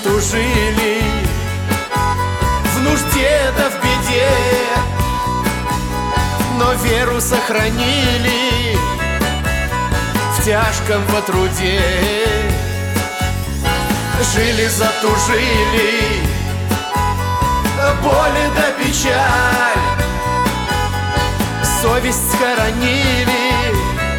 тужили, в нужде да в беде, но веру сохранили в тяжком во труде. Жили, затужили, боли да печаль, совесть схоронили,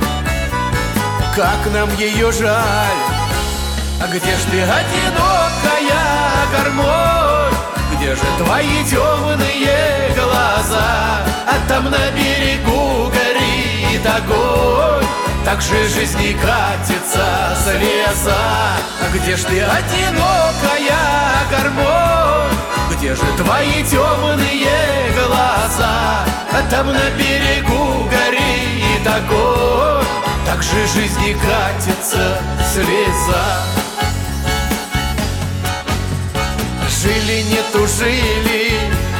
как нам ее жаль. А где ж ты, одинокая гармонь? Где же твои темные глаза? А там на берегу горит огонь, так же жизни катится слеза. А где ж ты, одинокая гармонь? Где же твои темные глаза? А там на берегу горит огонь, так же жизни катится слеза. Жили, не тужили,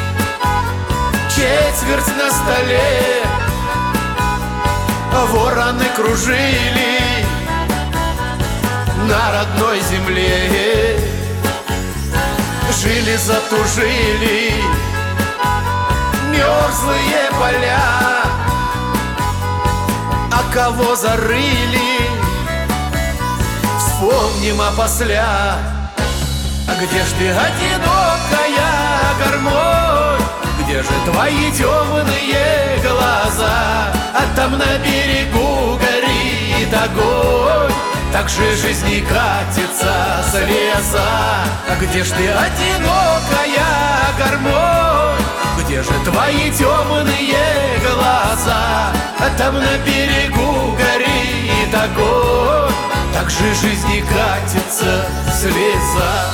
четверть на столе, вороны кружили на родной земле. Жили, затужили, мерзлые поля, а кого зарыли, вспомним опосля. А где ж ты, одинокая гармонь? Где же твои темные глаза? А там на берегу горит огонь, так же жизни катится слеза. А где ж ты, одинокая гармонь? Где же твои темные глаза? А там на берегу горит огонь, так же жизни катится слеза.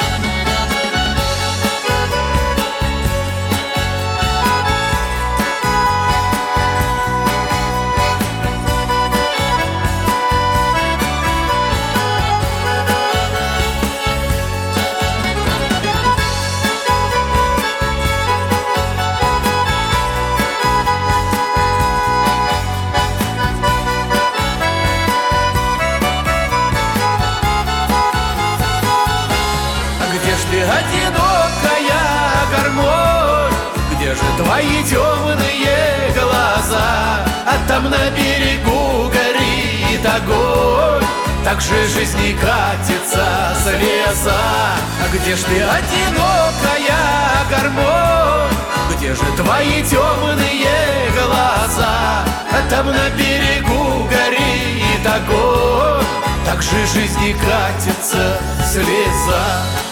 Ты, одинокая гармонь? Где же твои темные глаза? А там на берегу горит огонь, так же жизни катится слеза. А где ж ты, одинокая гармонь? Где же твои темные глаза? А там на берегу горит огонь, так же жизни катится слеза.